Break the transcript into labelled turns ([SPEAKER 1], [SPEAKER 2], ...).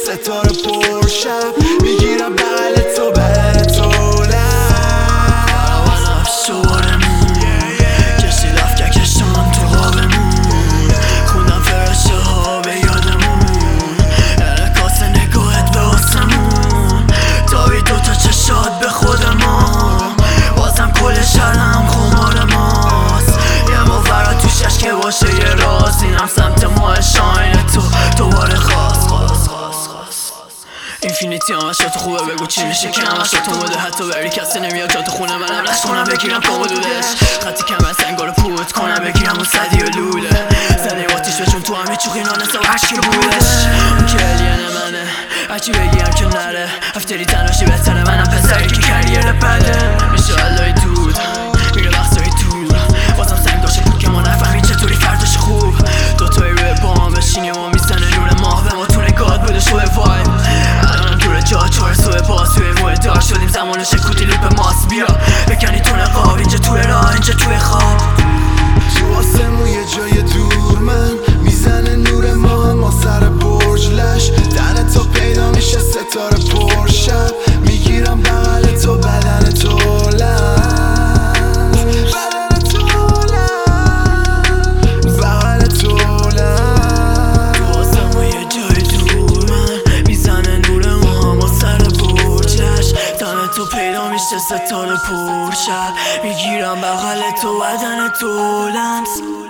[SPEAKER 1] ستاره پر شب میگیرم بغل تو بدن تو
[SPEAKER 2] واسم شورمون کشتی رفت که کشان تو قابمون خوندم فرشته ها به یادمون انعکاس نگاهت به آسمون تابی دوتا چشات به خود ما بازم کل شرم خمار ماست یه باورا توشش که باشه یه راز اینم سمت ماه شاین تو دوباره خواست اینفینیتی همش تو خوبه بگو چی میشه که همش تو بوده حتی بری کسی نمیاد جا تو خونه منم رشت کنم بگیرم کامو دودش خطی کم از انگار پود کنم بگیرم اون صدی و لوله زنه آتیش بچون تو همه چوخی نانسه و عشق بودش اون که الین منه هرچی بگیم که نره افتری تناشی بهتره منم پسری که کریر بده میشه علای دود میره وقتایی دور بازم سنگ داشته بود که ما نفهمی چطوری فرداش خوب دوتایی روی بام بشینیم و میزنه نور ماه به ما تو نگات بوده شوه وایب الانم دور جا چهار سوه باز توی موه دار شدیم زمان شکوتی لوپ ماست بیا بکنی تو نقاب اینجا توی راه اینجا توی خواب
[SPEAKER 1] تو آسمون یه جای دور من میزنه نور ماه ما سر برج لش دهن تو پیدا میشه ستاره پر شب میگیرم بغل تو بدن تو
[SPEAKER 2] تو پیدا میشه ستاره پر شب میگیرم بغل تو بدن تو لمس